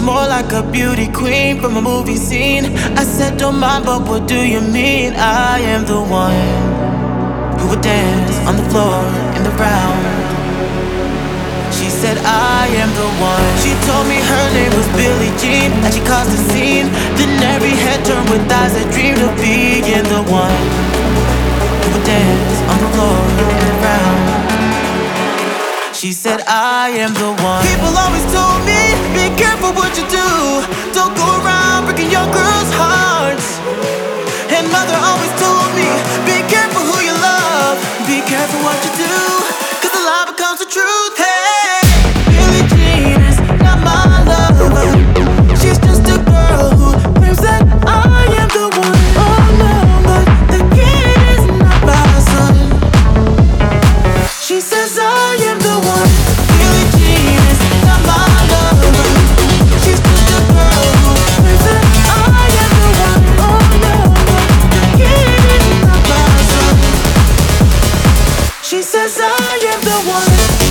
more like a beauty queen from a movie scene. I said don't mind, but what do you mean? I am the one who would dance on the floor in the round. She said I am the one. She told me her name was Billie Jean, and she caused a scene. Then every head turned with eyes that dreamed of being the one who would dance on the floor in the round. She said I am the one. People always told me, be careful what you do. Don't go around breaking your girls' hearts. And mother always told me, be careful who you love. Be careful what you do, cause the lie becomes the truth. Hey, Billie Jean is not my lover. She's just a girl who claims that I am the one. Oh no, but the kid is not my son. She says I am the one. Billie Jean is not my lover. She's just a girl who claims that I am the one. Oh no, but the kid is not my son. She says I am the one.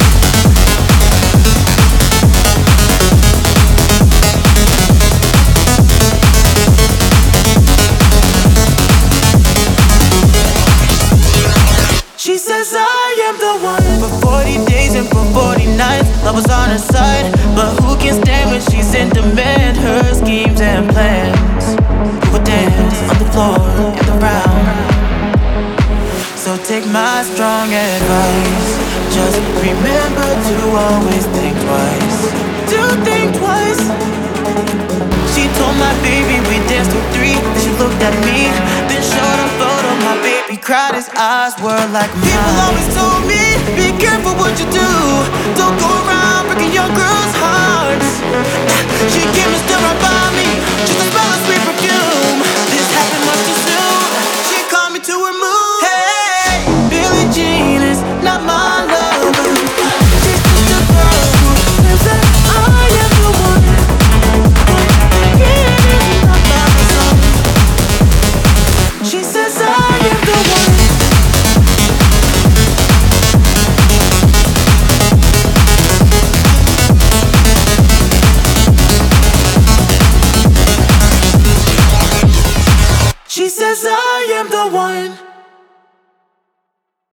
She says I am the one. For 40 days and for 40 nights, love was on her side. But who can stand when she's in demand? Her schemes and plans. Who would dance on the floor in the round? So take my strong advice. Just remember to always think twice. Do think twice. She told my baby we danced till 3. Then she looked at me, then showed a photo. My baby cried, his eyes were like mine. People always told me, be careful what you do. Don't go around breaking your girls' hearts. She came and stood right by me, just to smell a sweet perfume. This happened much too soon. She called me to her mood. Hey, Billie Jean is not my lover. She's just a girl who claims that I am the one. She says I am the one. She says I am the one.